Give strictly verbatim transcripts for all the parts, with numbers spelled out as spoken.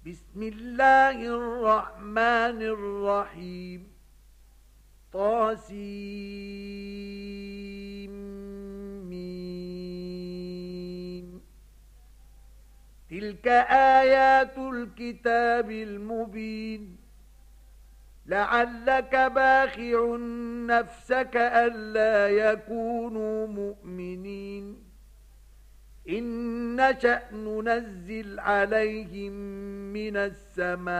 بسم الله الرحمن الرحيم طاسيم تلك آيات الكتاب المبين لعلك باخع نفسك ألا يكونوا مؤمنين إن نشأ ننزل عليهم من السماء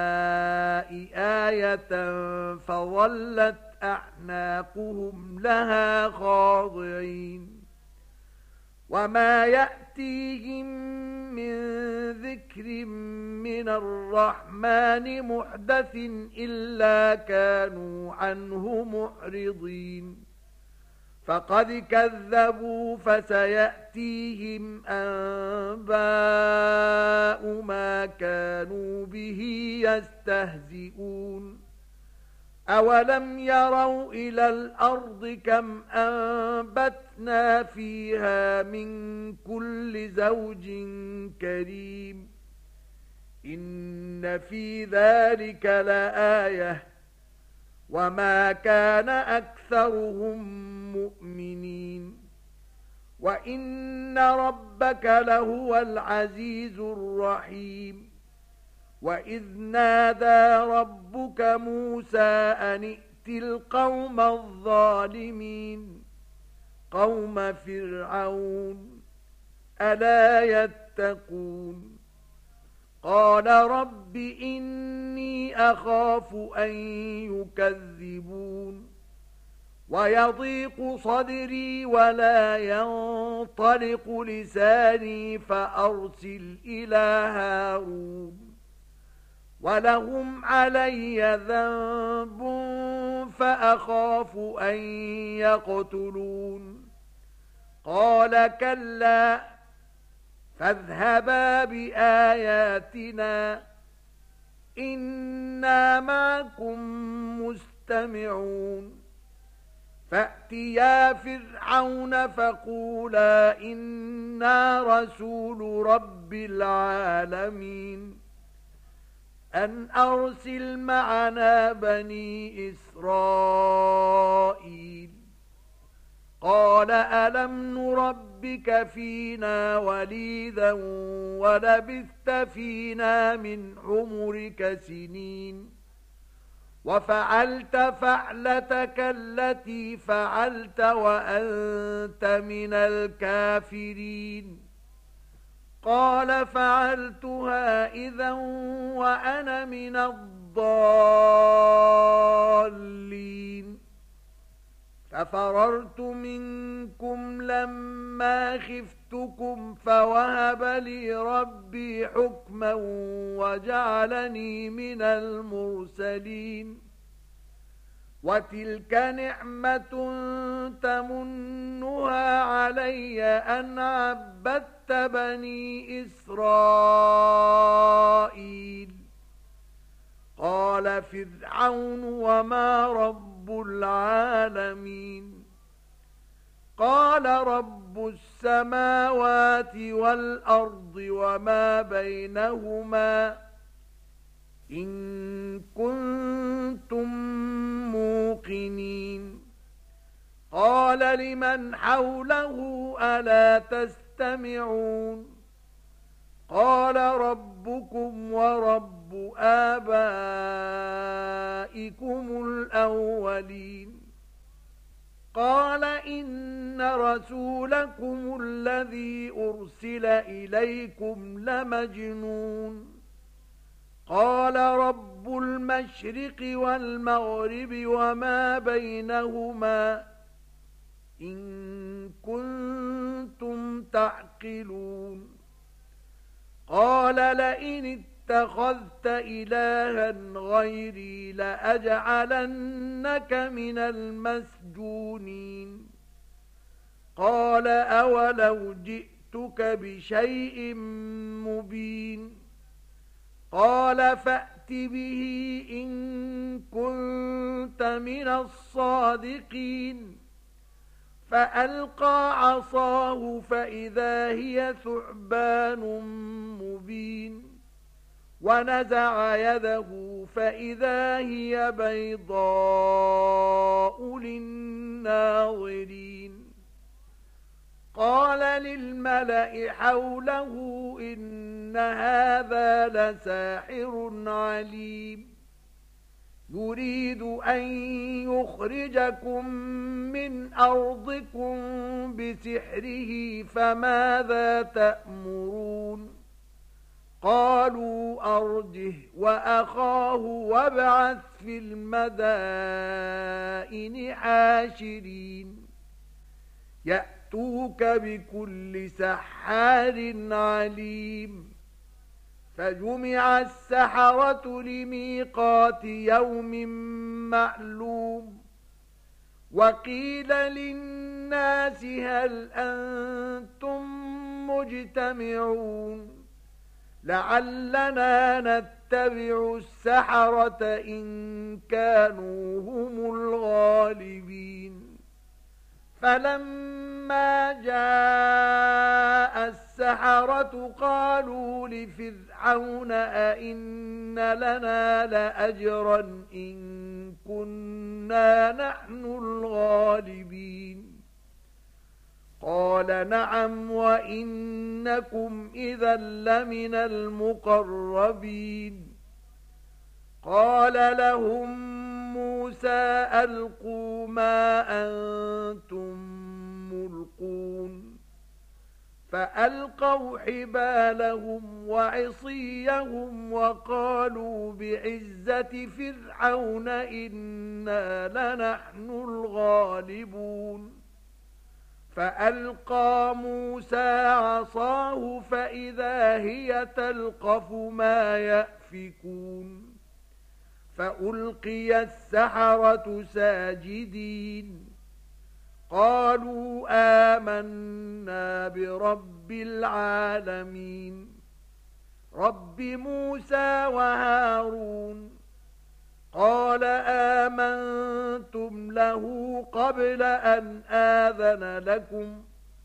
آية فظلت أعناقهم لها خاضعين وما يأتيهم من ذكر من الرحمن محدث إلا كانوا عنه معرضين فقد كذبوا فسيأتيهم أنباء ما كانوا به يستهزئون أولم يروا إلى الأرض كم أنبتنا فيها من كل زوج كريم إن في ذلك لآية وما كان أكثرهم مؤمنين وإن ربك لهو العزيز الرحيم وإذ نادى ربك موسى أن ائت القوم الظالمين قوم فرعون ألا يتقون قال رب إني أخاف أن يكذبون ويضيق صدري ولا ينطلق لساني فأرسل إلى هارون ولهم علي ذنب فأخاف أن يقتلون قال كلا فاذهبا بآياتنا إنا معكم مستمعون فأتيا فرعون فقولا إنا رسول رب العالمين أن أرسل معنا بني إسرائيل قال ألم نربك فينا وليدا ولبثت فينا من عمرك سنين وفعلت فعلتك التي فعلت وأنت من الكافرين قال فعلتها إذا وأنا من الضالين ففررت منكم لما خفتكم فوهب لي ربي حكما وجعلني من المرسلين وتلك نعمة تمنها علي أن عبدت بني إسرائيل قال فرعون وما رب العالمين قال رب السماوات والأرض وما بينهما إن كنتم موقنين قال لمن حوله ألا تستمعون قال ربكم ورب آبائكم الأولين قال إن رسولكم الذي أرسل إليكم لمجنون قال رب المشرق والمغرب وما بينهما إن كنتم تعقلون قال لئن اتخذت إلها غيري لأجعلنك من المسجونين قال أولو جئتك بشيء مبين قال فأت به إن كنت من الصادقين فألقى عصاه فإذا هي ثعبان مبين ونزع يده فإذا هي بيضاء للناظرين قال للملأ حوله إن هذا لساحر عليم يريد أن يخرجكم من أرضكم بسحره فماذا تأمرون قالوا أرجه وأخاه وابعث في المدائن حاشرين يأتوك بكل سحار عليم فجمع السحرة لميقات يوم معلوم وقيل للناس هل أنتم مجتمعون لعلنا نتبع السحرة إن كانوا هم الغالبين فلما جاء السحرة قالوا لفرعون أئن لنا لأجرا إن كنا نحن الغالبين قال نعم وإنكم إذا لمن المقربين قال لهم موسى ألقوا ما أنتم ملقون فألقوا حبالهم وعصيهم وقالوا بعزة فرعون إنا لنحن الغالبون فألقى موسى عصاه فإذا هي تلقف ما يأفكون فألقي السحرة ساجدين قالوا آمنا برب العالمين رب موسى وهارون قال آمنتم له قبل أن آذن لكم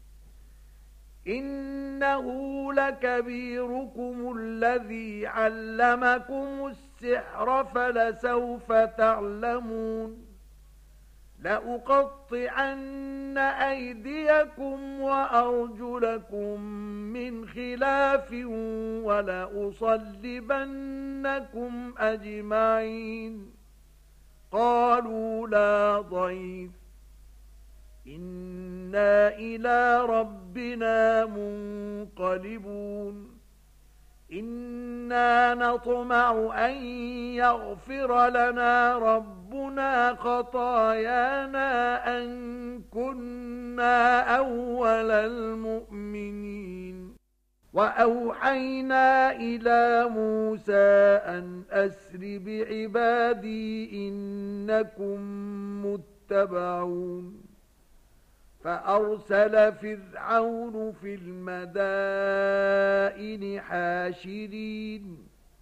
إنه لكبيركم الذي علمكم السحر فلسوف تعلمون لأقطعن أيديكم وأرجلكم من خلاف ولأصلبنكم أجمعين قالوا لا ضير إنا إلى ربنا منقلبون إنا نطمع أن يغفر لنا ربنا خطايانا أن كنا أول المؤمنين وأوحينا إلى موسى أن أسر بعبادي إنكم متبعون فأرسل فرعون في المدائن حاشرين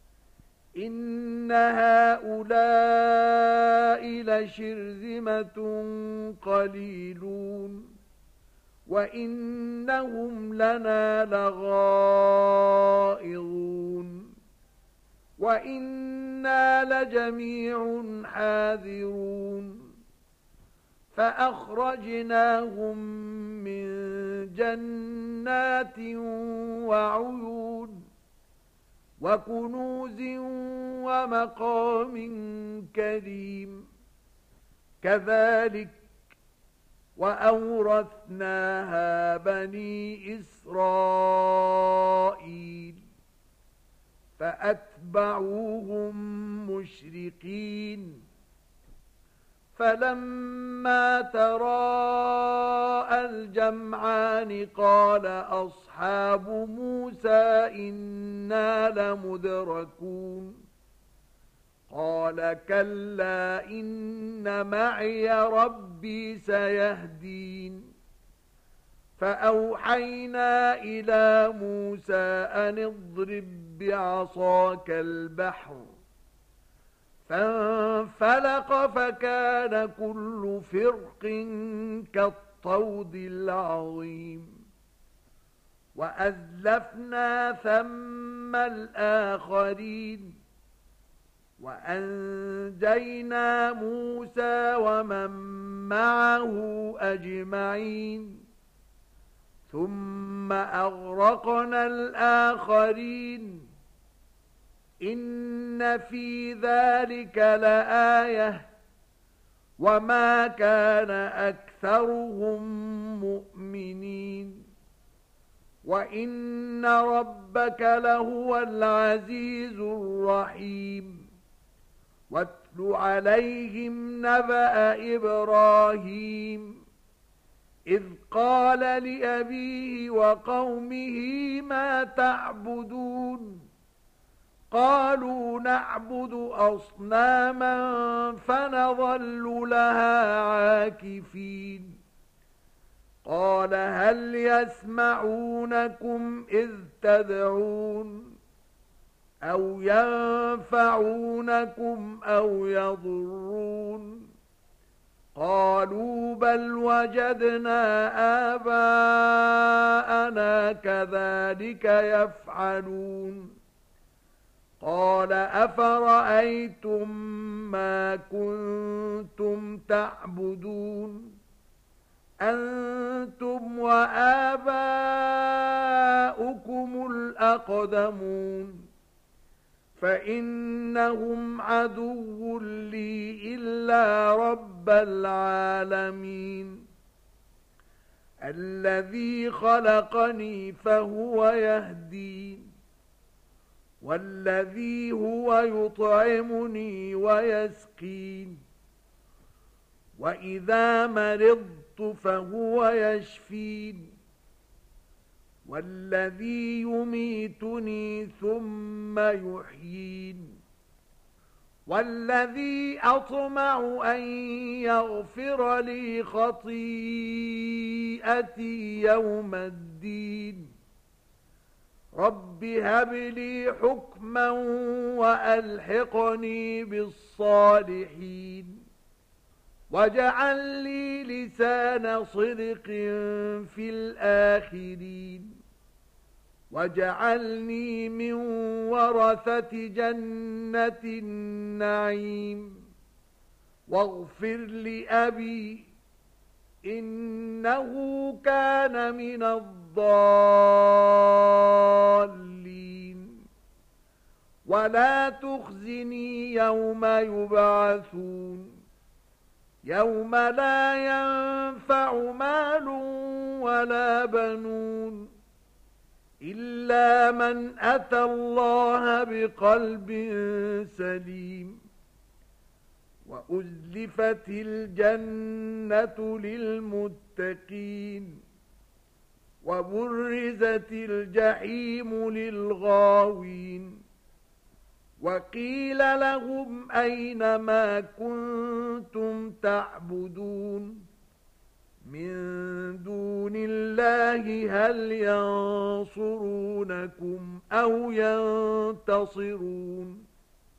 إن هؤلاء لشرذمة قليلون وإنهم لنا لغائظون وإنا لجميع حاذرون فأخرجناهم من جنات وعيون وكنوز ومقام كريم كذلك وأورثناها بني إسرائيل فأتبعوهم مشرقين فلما تراءى الجمعان قال أصحاب موسى إنا لمدركون قال كلا إن معي ربي سيهدين فأوحينا إلى موسى أن اضرب بعصاك البحر فانفلق فكان كل فرق كالطود العظيم وأزلفنا ثم الآخرين وأنجينا موسى ومن معه أجمعين ثم أغرقنا الآخرين إن في ذلك لآية وما كان أكثرهم مؤمنين وإن ربك لهو العزيز الرحيم واتل عليهم نبأ إبراهيم إذ قال لأبيه وقومه ما تعبدون قالوا نعبد أصناما فنظل لها عاكفين قال هل يسمعونكم إذ تدعون أو ينفعونكم أو يضرون قالوا بل وجدنا آباءنا كذلك يفعلون قال أفرأيتم ما كنتم تعبدون أنتم وآباؤكم الأقدمون فإنهم عدو لي إلا رب العالمين الذي خلقني فهو يهدين والذي هو يطعمني ويسقين وإذا مرضت فهو يشفين والذي يميتني ثم يحيين والذي أطمع أن يغفر لي خطيئتي يوم الدين رب هب لي حكما وألحقني بالصالحين واجعل لي لسان صدق في الآخرين واجعلني من ورثة جنة النعيم واغفر لأبي إنه كان من الضالين ولا تخزني يوم يبعثون يوم لا ينفع مال ولا بنون إلا من أتى الله بقلب سليم وأزلفت الجنة للمتقين وبرزت الجحيم للغاوين وقيل لهم أين ما كنتم تعبدون من دون الله هل ينصرونكم أو ينتصرون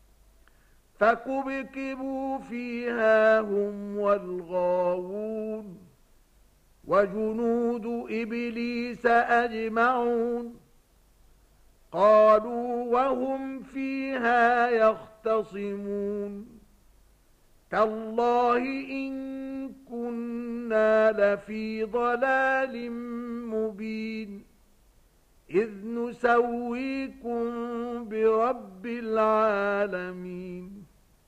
فكبكبوا فيها هم والغاوون وجنود إبليس أجمعون قالوا وهم فيها يختصمون تالله إن كنا لفي ضلال مبين إذ نسويكم برب العالمين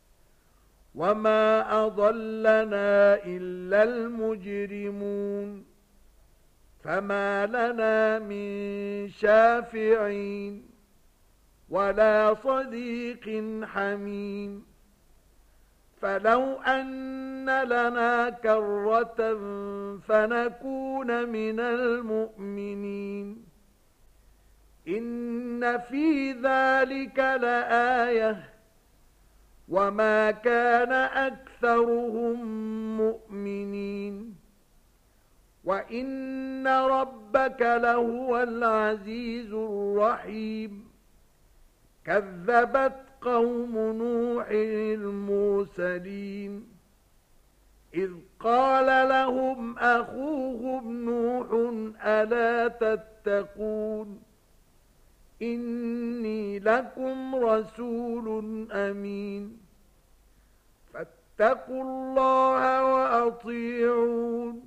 وما أضلنا إلا المجرمون فما لنا من شافعين ولا صديق حميم فلو أن لنا كرة فنكون من المؤمنين إن في ذلك لآية وما كان أكثرهم مؤمنين وإن ربك لهو العزيز الرحيم كذبت قوم نوح المرسلين إذ قال لهم أخوهم نوح ألا تتقون إني لكم رسول أمين فاتقوا الله وأطيعون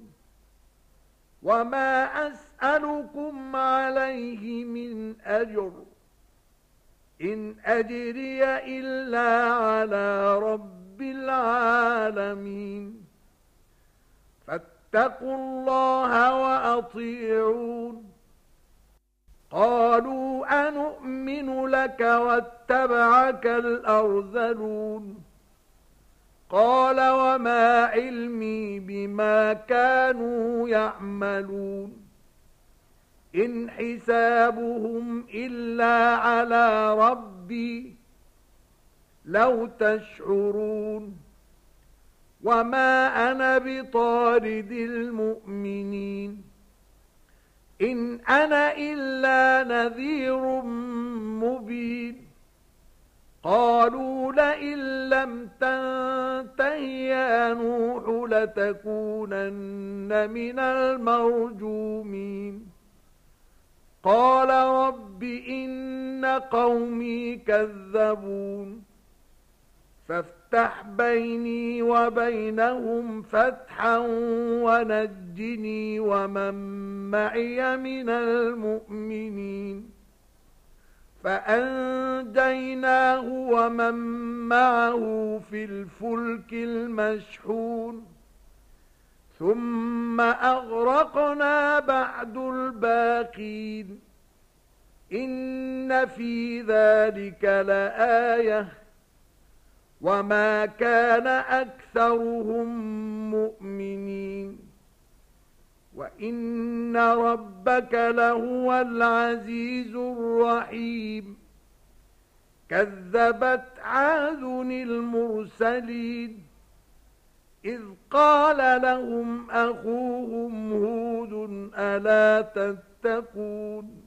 وما أسألكم عليه من أجر إن أجري إلا على رب العالمين فاتقوا الله وأطيعون قالوا أنؤمن لك واتبعك الأرذلون قال وما علمي بما كانوا يعملون إن حسابهم إلا على ربي لو تشعرون وما أنا بطارد المؤمنين إن أنا إلا نذير مبين قالوا لئن لم تنته يا نوح لتكونن من المرجومين قال رب إن قومي كذبون فافتح بيني وبينهم فتحا ونجني ومن معي من المؤمنين فأنجيناه ومن معه في الفلك المشحون ثم أغرقنا بعد الباقين إن في ذلك لآية وما كان أكثرهم مؤمنين وإن ربك لهو العزيز الرحيم كذبت عاد المرسلين إذ قال لهم أخوهم هود ألا تتقون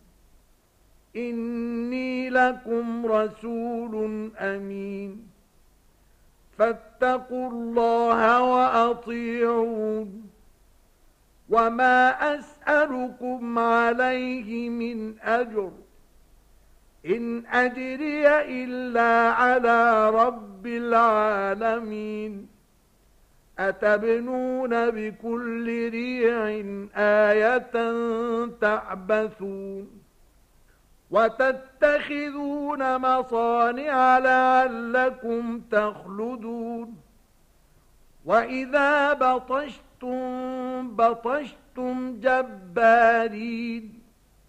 إني لكم رسول أمين فاتقوا الله وأطيعون وما أسألكم عليه من أجر إن أجري إلا على رب العالمين أتبنون بكل ريع آية تعبثون وتتخذون مصانع لعلكم تخلدون وإذا بطشتم بطشتم جبارين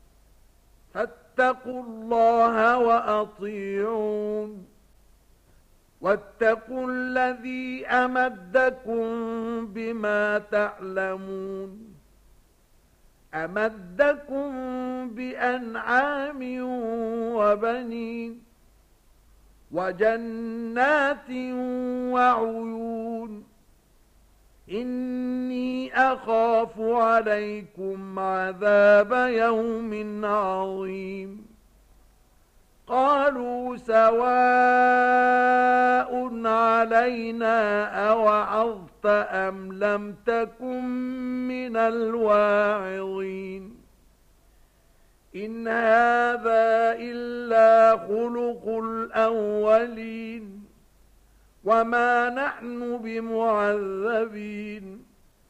فاتقوا الله وأطيعون واتقوا الذي أمدكم بما تعلمون أمدكم بأنعام وبنين وجنات وعيون إني أخاف عليكم عذاب يوم عظيم قالوا سواء علينا أوعظت أم لم تكن من الواعظين إن هذا إلا خلق الأولين وما نحن بمعذبين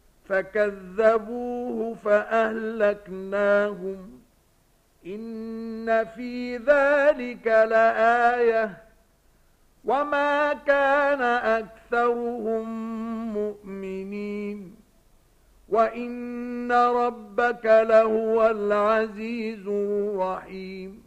فكذبوه فأهلكناهم إن في ذلك لآية وما كان أكثرهم مؤمنين وإن ربك لهو العزيز الرحيم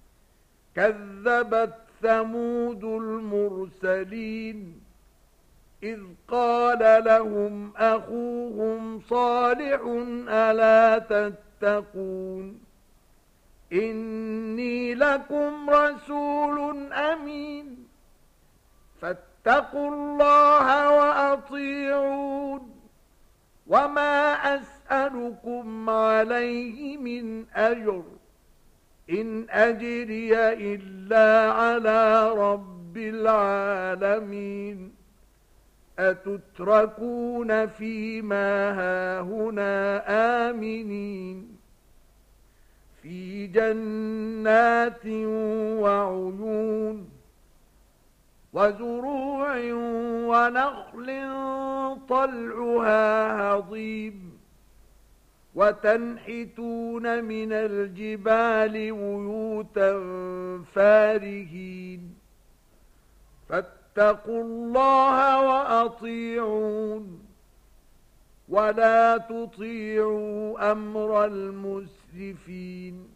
كذبت ثمود المرسلين إذ قال لهم أخوهم صالح ألا تتقون إني لكم رسول أمين فاتقوا الله وأطيعون وما أسألكم عليه من أجر إن أجري إلا على رب العالمين أتتركون فيما هاهنا آمنين في جنات وعيون وزروع ونخل طلعها هضيم وتنحتون من الجبال بيوتا فارهين فاتقوا الله وأطيعون ولا تطيعوا أمر المسرفين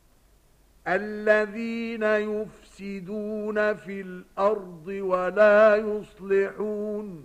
الذين يفسدون في الأرض ولا يصلحون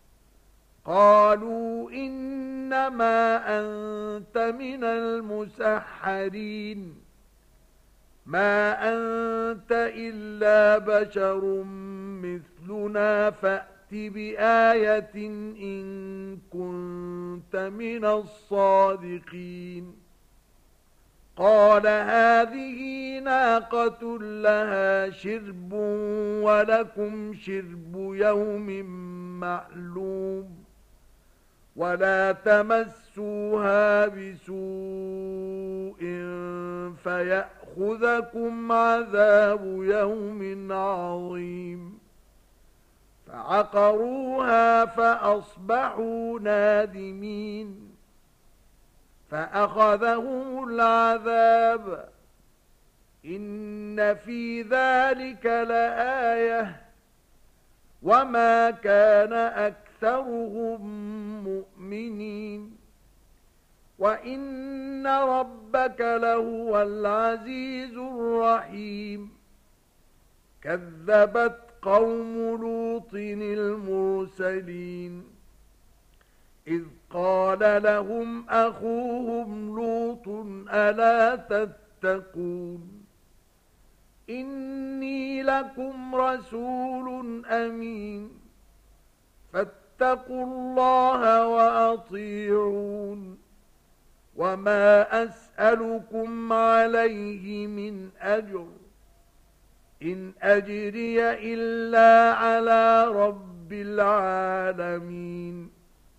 قالوا إنما أنت من المسحرين ما أنت إلا بشر مثلنا فأت بآية إن كنت من الصادقين قال هذه ناقة لها شرب ولكم شرب يوم معلوم ولا تمسوها بسوء فيأخذكم عذاب يوم عظيم فعقروها فأصبحوا نادمين فأخذهم العذاب إن في ذلك لآية وما كان أكثرهم مؤمنين وإن ربك لهو العزيز الرحيم كذبت قوم لوط المرسلين إذ قال لهم أخوهم لوط ألا تتقون إني لكم رسول أمين فاتقوا الله وأطيعون وما أسألكم عليه من أجر إن أجري إلا على رب العالمين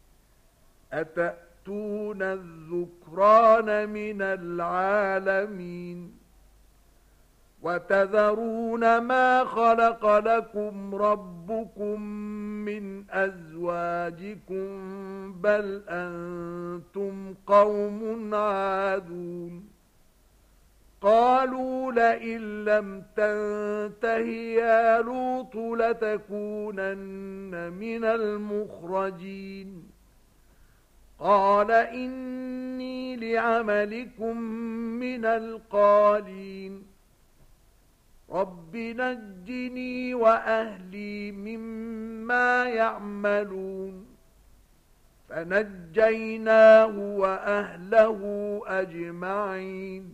أتأتون الذكران من العالمين وتذرون ما خلق لكم ربكم من أزواجكم بل أنتم قوم عادون قالوا لئن لم تنته يا لوط لتكونن من المخرجين قال إني لعملكم من القالين رب نجني وأهلي مما يعملون فنجيناه وأهله أجمعين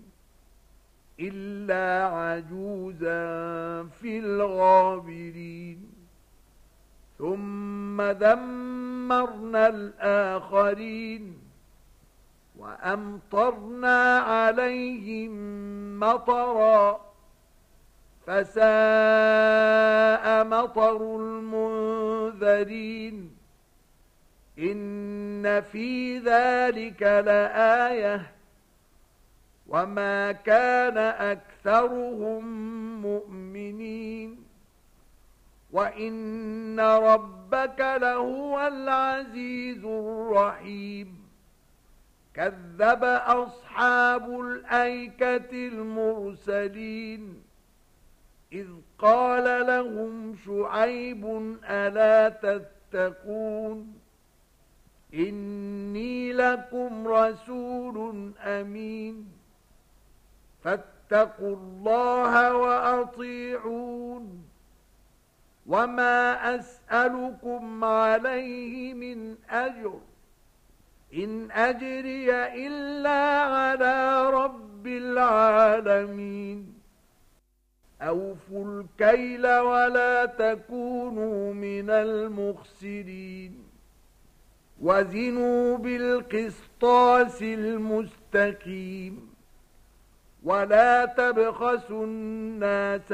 إلا عجوزا في الغابرين ثم دمرنا الآخرين وأمطرنا عليهم مطرا فساء مطر المنذرين إن في ذلك لآية وما كان أكثرهم مؤمنين وإن ربك لهو العزيز الرحيم كذب أصحاب الأيكة المرسلين إذ قال لهم شعيب ألا تتقون إني لكم رسول أمين فاتقوا الله وأطيعون وما أسألكم عليه من أجر إن أجري إلا على رب العالمين أوفوا الكيل ولا تكونوا من المخسرين وزنوا بالقسطاس المستقيم ولا تبخسوا الناس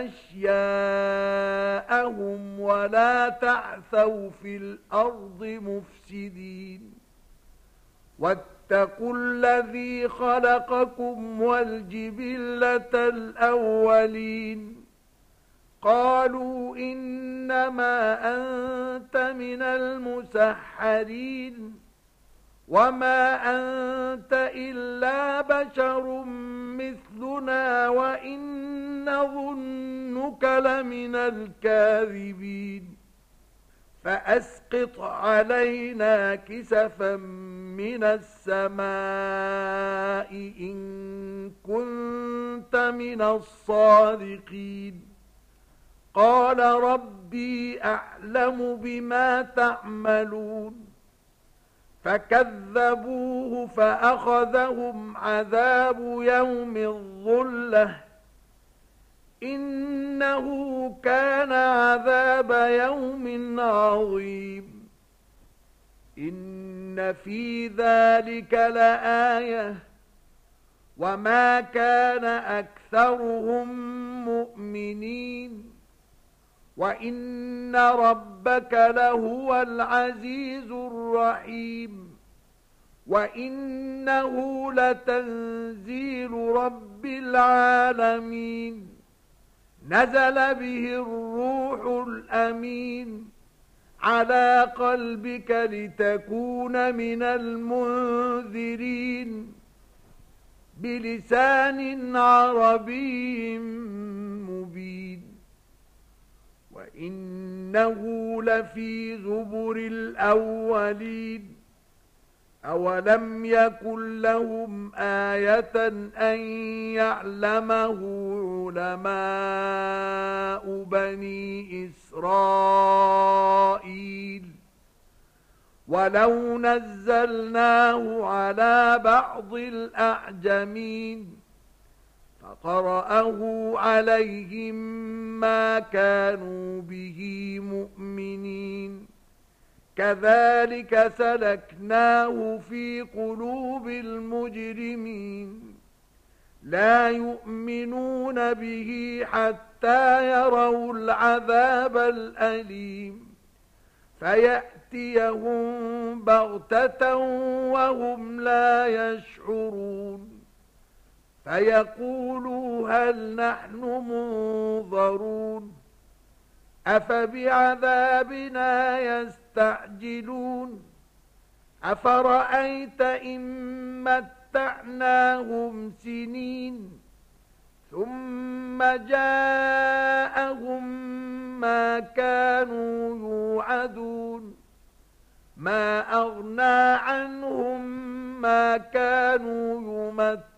أشياءهم ولا تعثوا في الأرض مفسدين واتقوا الذي خلقكم والجبلة الأولين قالوا إنما أنت من المسحرين وما أنت إلا بشر مثلنا وإن نظنك لمن الكاذبين فأسقط علينا كسفا من السماء إن كنت من الصادقين قال ربي أعلم بما تعملون فكذبوه فأخذهم عذاب يوم الظلة إنه كان عذاب يوم عظيم إن في ذلك لآية وما كان أكثرهم مؤمنين وَإِنَّ رَبَّكَ لَهُوَ الْعَزِيزُ الرَّحِيمُ وَإِنَّهُ لَتَنزِيلُ رَبِّ الْعَالَمِينَ نَزَلَ بِهِ الرُّوحُ الْأَمِينُ عَلَى قَلْبِكَ لِتَكُونَ مِنَ الْمُنذِرِينَ بِلِسَانٍ عَرَبِيٍّ مُبِينٍ وَإِنَّهُ لَفِي زُبُرِ الْأَوَّلِينَ أَوَلَمْ يَكُنْ لَهُمْ آيَةً أَنْ يَعْلَمَهُ عُلَمَاءُ بَنِي إِسْرَائِيلَ وَلَوْ نَزَّلْنَاهُ عَلَى بَعْضِ الْأَعْجَمِينَ فَقَرَأَهُ عَلَيْهِمْ مَا كَانُوا بِهِ مُؤْمِنِينَ كَذَلِكَ سَلَكْنَاهُ فِي قُلُوبِ الْمُجْرِمِينَ لَا يُؤْمِنُونَ بِهِ حَتَّى يَرَوْا الْعَذَابَ الْأَلِيمَ فَيَأْتِيَهُم بَغْتَةً وَهُمْ لَا يَشْعُرُونَ فيقولوا هل نحن منظرون أفبعذابنا يستعجلون أفرأيت إن متعناهم سنين ثم جاءهم ما كانوا يوعدون ما أغنى عنهم ما كانوا يمتعون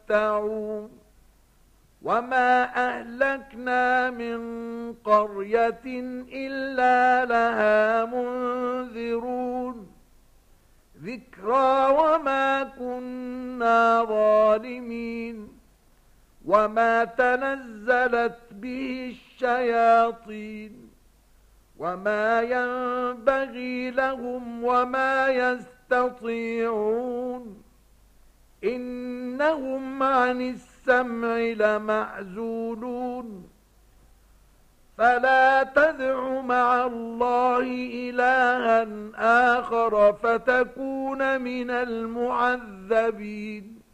وما أهلكنا من قرية إلا لها منذرون ذكرى وما كنا ظالمين وما تنزلت به الشياطين وما ينبغي لهم وما يستطيعون إنهم عن السمع لمعزولون فلا تدع مع الله إلها آخر فتكون من المعذبين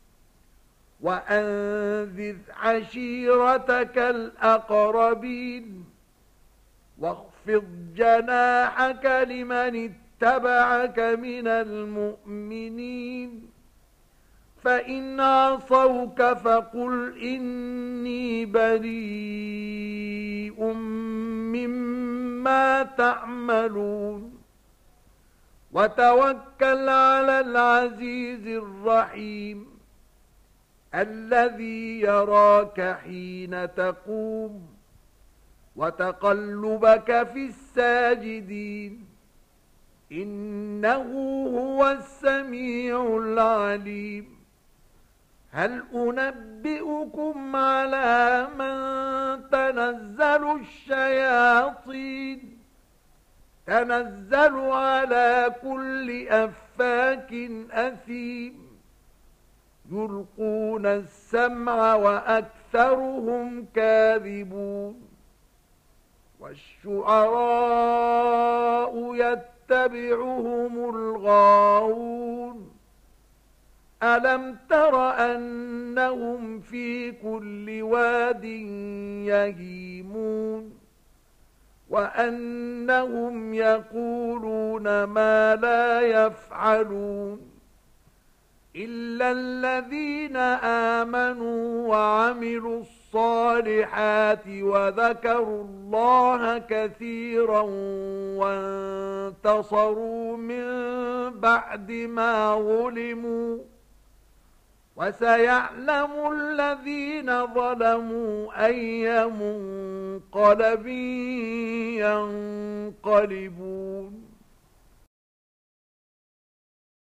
وأنذر عشيرتك الأقربين واخفض جناحك لمن اتبعك من المؤمنين فإن عصوك فقل إني بريء مما تعملون وتوكل على العزيز الرحيم الذي يراك حين تقوم وتقلبك في الساجدين إنه هو السميع العليم هل أنبئكم على من تنزل الشياطين تنزل على كل أفاك أثيم يلقون السمع وأكثرهم كاذبون والشعراء يتبعهم الغاوون ألم تر أنهم في كل واد يهيمون وأنهم يقولون ما لا يفعلون إلا الذين آمنوا وعملوا الصالحات وذكروا الله كثيرا وانتصروا من بعد ما ظلموا وسيعلم الذين ظلموا أي منقلب ينقلبون